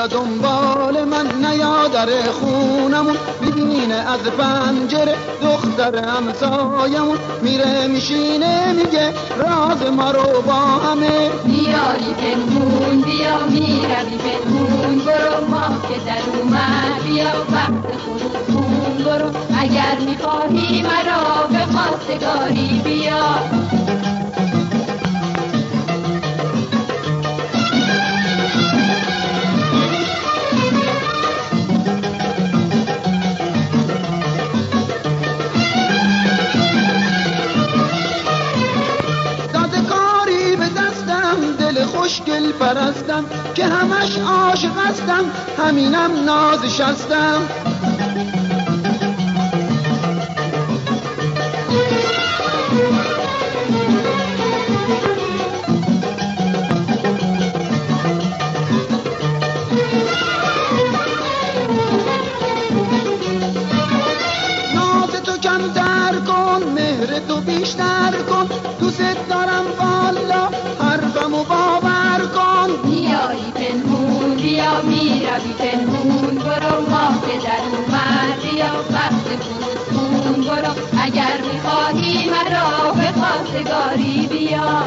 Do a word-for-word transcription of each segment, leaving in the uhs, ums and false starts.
بیا دنبال من نیا در خونمون، میبینه از پنجره دختر همسایمون میره میشینه میگه راز ما رو با همه. بیایی پنهون بیا میروی پنهون برو ماه که در اومد بیا وقت خروج برو اگر میخواهی مرا به خواستگاری بیا. خوشگل پرستم که همش عاشق هستم، همینم نازش هستم. ناز تو کمتر کن، مهر تو بیشتر کن، دوست دارم والا حرفمو باور کن. بیایی پنهون بیا میروی پنهون برو ماه که در اومد بیا وقت فرود برو اگر میخواهی مرا به خواستگاری بیا.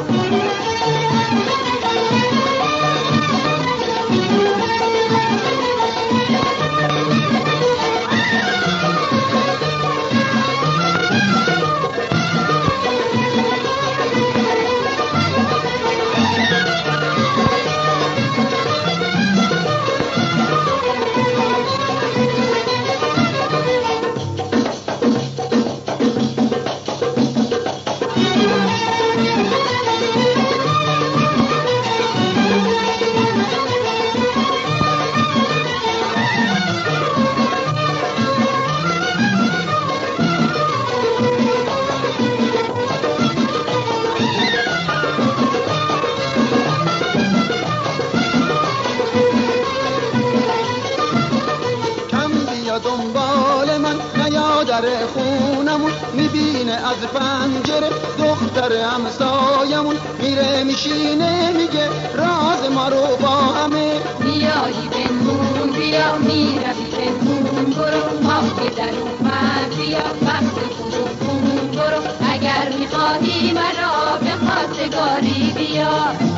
دنبال من نیا در خونمون، میبینه از پنجره دختر همسایمون میره میشینه میگه راز ما رو با همه. بیایی پنهون بیا میروی پنهون برو ماه که در اومد بیا وقت فرود برو اگر میخواهی مرا به خواستگاری بیا.